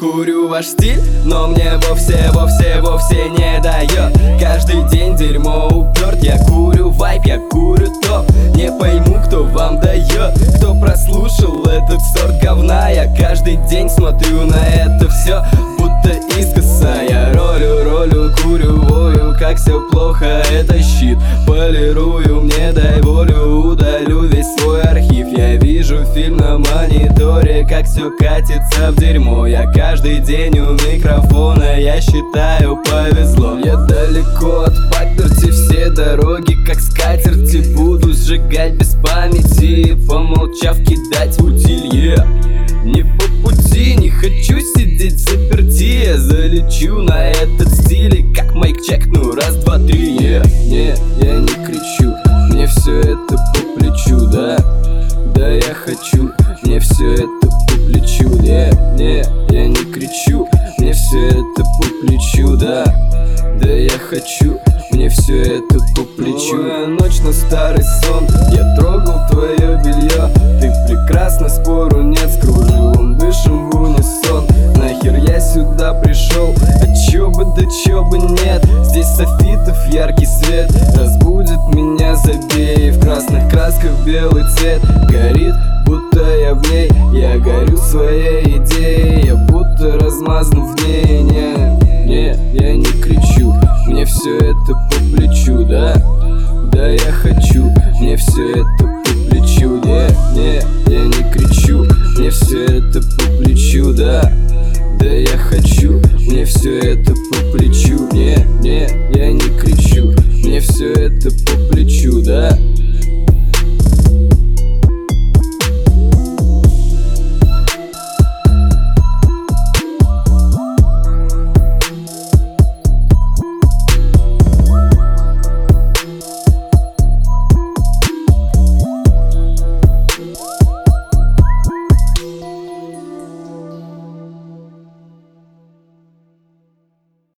Курю ваш стиль, но мне вовсе не дает. Каждый день дерьмо уперт. Я курю вайп, я курю топ. Не пойму, кто вам дает, кто прослушал этот сорт говна. Я каждый день смотрю на это все, будто искоса. Я ролю, курю, вою, как все плохо, это щит. Полирую, мне дай волю, удалю весь свой архив. Я вижу фильм на мониторе, как все катится в дерьмо. Я каждый день у микрофона, я считаю, повезло. Я далеко от паперти, все дороги как скатерти. Буду сжигать без памяти, помолчав кидать в утиль. Не по пути, не хочу сидеть заперти. Я залечу на этот стиль, как майк чек, ну раз, два, три. Не, я не кричу, мне все это по плечу, да. Да, я хочу, мне все это по плечу. Не, я не кричу, мне все это по плечу, да. Да, я хочу, мне все это по плечу. Новая ночь на старый сон, я трогал твое белье. Ты прекрасно, спору нет, с кружевом дышим в унисон. Нахер я сюда пришел, а чё бы да чё бы нет. Здесь софитов яркий свет разбудит меня, забей. В красных красках белый цвет горит, будто я в ней. Я горю своей идеей, я будто размазан в ней. Не, я не кричу, мне все это по плечу, да. Да, я хочу, мне все это по плечу. Не, я не кричу, мне все это по плечу, да. Да, я хочу, мне все это по плечу. Не, я не кричу, мне все это по плечу.